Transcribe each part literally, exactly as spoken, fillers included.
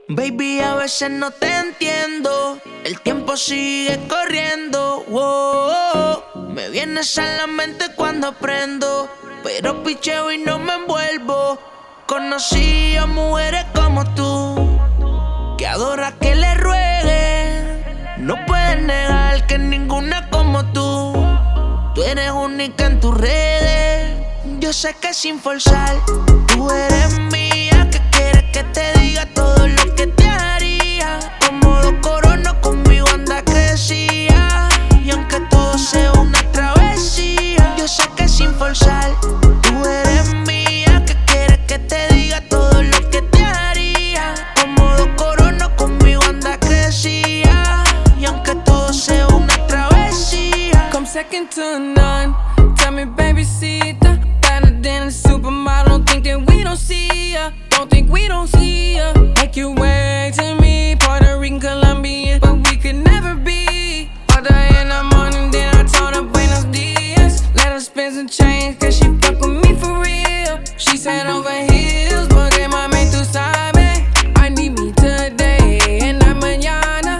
Baby, a veces no te entiendo. El tiempo sigue corriendo. Wow, me vienes a la mente cuando aprendo, pero picheo y no me envuelvo. Conocí a mujeres como tú, que adora que le rueguen. No puedes negar que ninguna como tú. Tú eres única en tus redes. Yo sé que sin forzar, tú eres mía. Que quieres que te diga todo lo que te haría. Como dos coronas conmigo anda crecía. Y aunque todo sea una travesía, yo sé que sin forzar, tú eres mía. Que quieres que te diga todo lo que te haría. Como dos coronas conmigo anda crecía. Y aunque todo sea una travesía. Come second to none. Tell me, babysita, better than a supermodel. Don't think that we don't see ya. Don't think we don't see ya. Make your way to me, Puerto Rican, Colombian, but we could never be. Other in the morning, then I told her buenos dias. Let her spend some change, cause she fuck with me for real. She said over heels, porque mami tú sabes. I need me today and not mañana.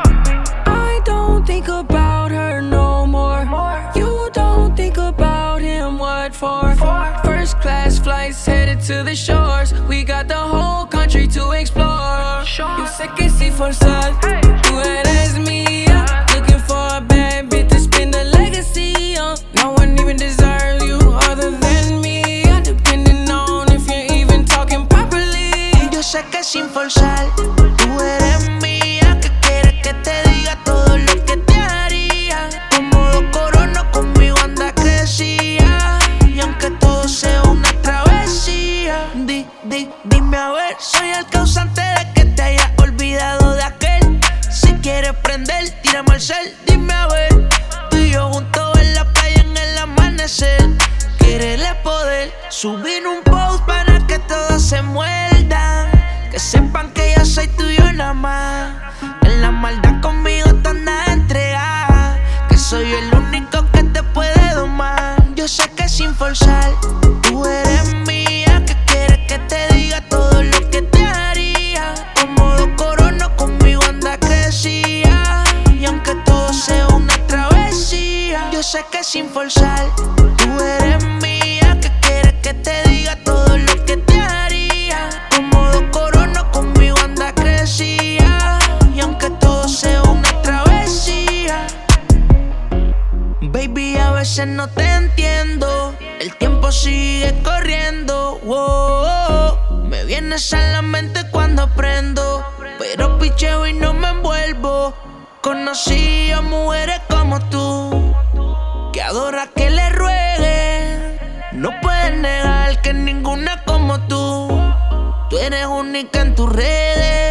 I don't think about her no more. You don't think about him, what for? First class flights headed to the shores. We got the whole country to explore. Yo sé que si forzar, tú eres mía. Looking for a bad bitch to spin the legacy on. No one even deserves you other than me. Depending on if you're even talking properly. Yo sé que sin forzar, tú eres mía. Que quieres que te diga todo lo que te haría. Como dos coronas conmigo anda crecía. Y aunque todo sea una travesía, di, di, dime a ver, soy el causante de que te hayas olvidado de aquel. Si quieres prender, tírame al cel, dime a ver. Tú y yo juntos en la playa en el amanecer. Quererle poder subir un post para que todos se muerdan. Que sepan que yo soy tuyo nada más. En la maldad conmigo te andas entregada. Que soy el único que te puede domar. Yo sé que sin forzar, tú eres mía. Que quieres que te diga todo lo que te haría. Como dos coronas conmigo anda crecía. Y aunque todo sea una travesía, yo sé que sin forzar, tú eres mía. Que quieres que te diga todo lo que te haría. Como dos coronas conmigo anda crecía. Y aunque todo sea una travesía. Baby, a veces no te entiendo. El tiempo sigue corriendo. Wow, me vienes a la mente cuando aprendo, pero picheo y no me envuelvo. Conocí a mujeres como tú, que adora que le rueguen. No puedes negar que ninguna como tú. Tú eres única en tus redes.